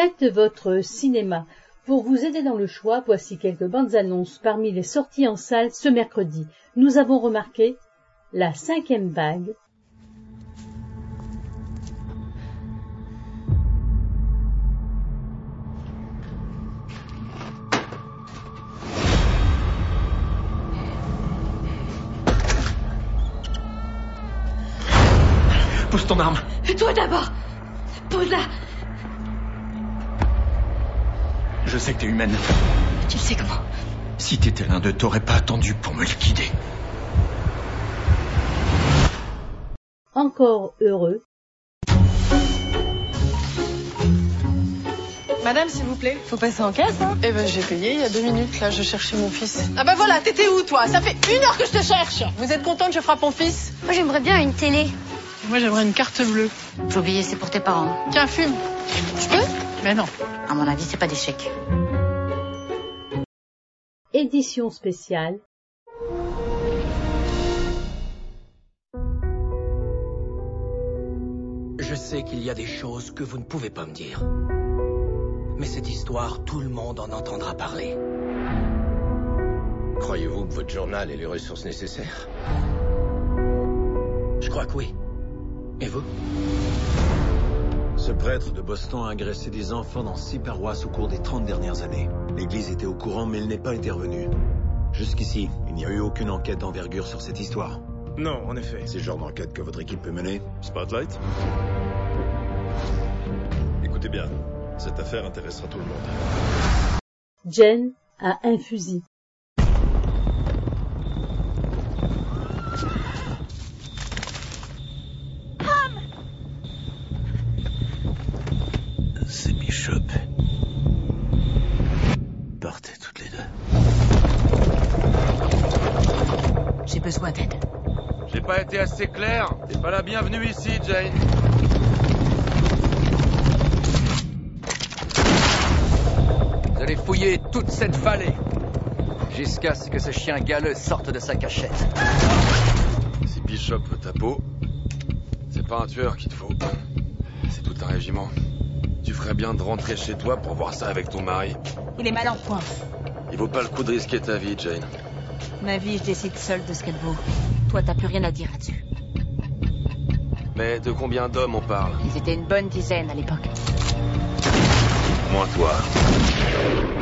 Faites votre cinéma. Pour vous aider dans le choix, voici quelques bandes annonces parmi les sorties en salle ce mercredi. Nous avons remarqué La 5e vague, Pose ton arme. Toi d'abord. Pose-la. Je sais que t'es humaine. Tu sais comment? Si t'étais l'un d'eux, t'aurais pas attendu pour me liquider. Encore heureux, Madame, s'il vous plaît. Faut passer en caisse, hein? Eh ben, j'ai payé il y a 2 minutes, là, je cherchais mon fils. Ah bah voilà, t'étais où, toi? Ça fait 1 heure que je te cherche. Vous êtes contente, je frappe mon fils? Moi, j'aimerais bien une télé. Moi, j'aimerais une carte bleue. J'ai oublié, c'est pour tes parents. Tiens, fume. Je peux? Mais non. À mon avis, c'est pas des chèques. édition spéciale, Je sais qu'il y a des choses que vous ne pouvez pas me dire. Mais cette histoire, tout le monde en entendra parler. Croyez-vous que votre journal ait les ressources nécessaires? Je crois que oui. Et vous? Ce prêtre de Boston a agressé des enfants dans 6 paroisses au cours des 30 dernières années. L'Église était au courant, mais il n'est pas intervenu. Jusqu'ici, il n'y a eu aucune enquête d'envergure sur cette histoire. Non, en effet. C'est le genre d'enquête que votre équipe peut mener? Spotlight? Écoutez bien, cette affaire intéressera tout le monde. Jen a un fusil. C'est Bishop. Partez toutes les deux. J'ai besoin d'aide. J'ai pas été assez clair. T'es pas la bienvenue ici, Jane. Vous allez fouiller toute cette vallée jusqu'à ce que ce chien galeux sorte de sa cachette. Si Bishop veut ta peau, c'est pas un tueur qu'il te faut. C'est tout un régiment. Tu ferais bien de rentrer chez toi pour voir ça avec ton mari. Il est mal en point. Il vaut pas le coup de risquer ta vie, Jane. Ma vie, je décide seule de ce qu'elle vaut. Toi, t'as plus rien à dire là-dessus. Mais de combien d'hommes on parle? Ils étaient une bonne dizaine à l'époque. Moins toi.